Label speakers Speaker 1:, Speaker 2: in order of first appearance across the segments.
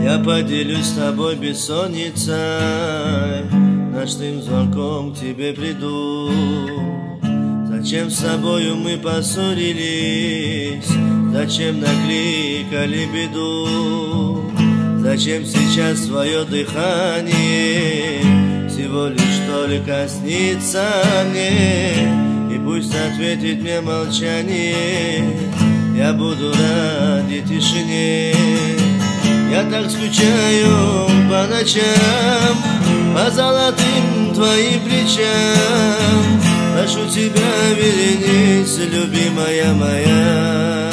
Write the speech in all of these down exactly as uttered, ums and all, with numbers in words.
Speaker 1: Я поделюсь с тобой бессонницей, ночным звонком к тебе приду. Зачем с собою мы поссорились? Зачем накликали беду? Зачем сейчас твое дыхание всего лишь только снится мне? И пусть ответит мне молчание, я буду ради тишине. Я так скучаю по ночам, по золотым твоим плечам. Прошу тебя, вернись, любимая моя.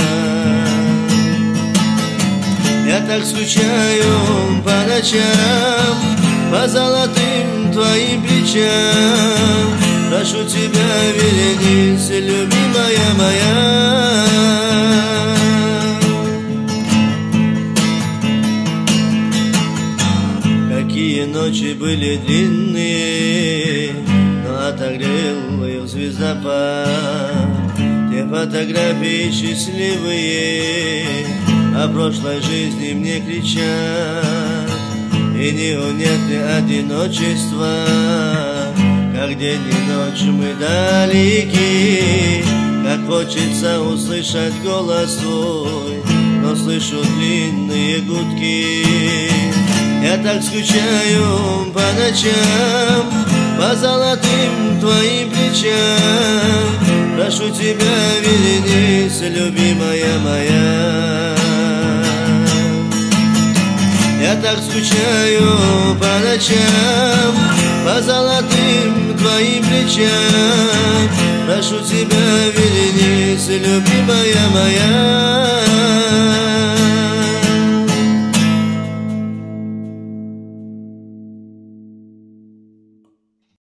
Speaker 1: Я так скучаю по ночам, по золотым твоим плечам. Прошу тебя, вернись, любимая моя. Какие ночи были длинные, но отогрел их звездопад. Те фотографии счастливые о прошлой жизни мне кричат, и не унять мне одиночество, как день и ночь мы далеки. Как хочется услышать голос твой, но слышу длинные гудки. Я так скучаю по ночам, по золотым твоим плечам. Прошу тебя, вернись, любимая моя. Я так скучаю по ночам, по золотым твоим плечам. Прошу тебя, вернись, любимая моя.